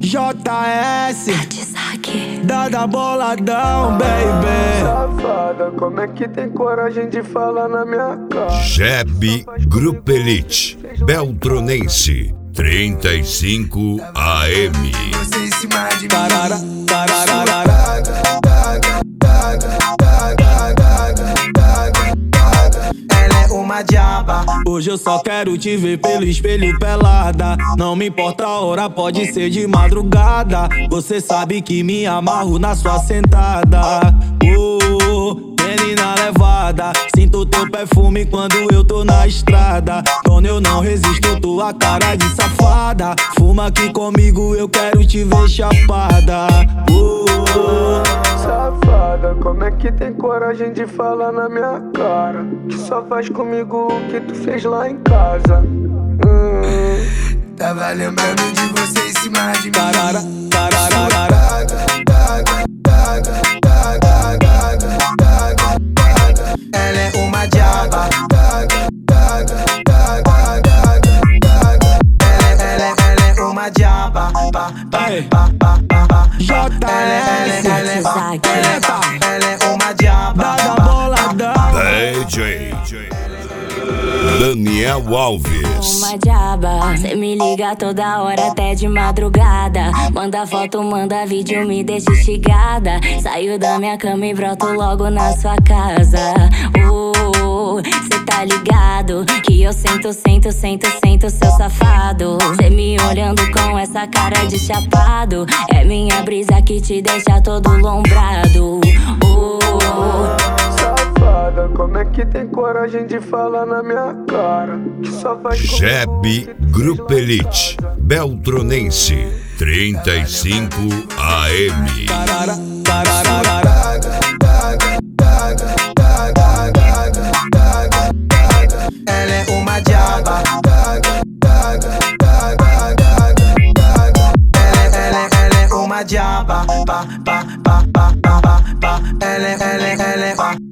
JS, Dada boladão, baby. Safada, como é que tem coragem de falar na minha cara? Jeb Grupo Elite, Beltronense, 35 AM. Você em cima de mim. Tarara, tararara. Ela é uma diaba. Hoje eu só quero te ver pelo espelho pelada. Não me importa a hora, pode ser de madrugada. Você sabe que me amarro na sua sentada. Menina levada, sinto teu perfume quando eu tô na estrada. Quando eu não resisto, tua cara de safada. Fuma aqui comigo, eu quero te ver chapada. Safada, como é que tem coragem de falar na minha cara? Que só faz comigo o que tu fez lá em casa. Tava lembrando de você em cima de mim. Tarara, tararara. Ela é uma diaba. Ela é uma diaba. JS, Ela é uma diaba. Dada boladão. DJ Daniel Alves. Uma diaba, cê me liga toda hora até de madrugada. Manda foto, manda vídeo, me deixa instigada. Saio da minha cama e broto logo na sua casa. Cê tá ligado que eu sento seu safado. Cê me olhando com essa cara de chapado. É minha brisa que te deixa todo lombrado. Safada, como é que tem coragem de falar na minha cara? Que só faz Jeb Grupo Elite, Beltronense, 35 AM. Tarara, tararara. Ela é uma diaba. Ela é uma diaba. Ela é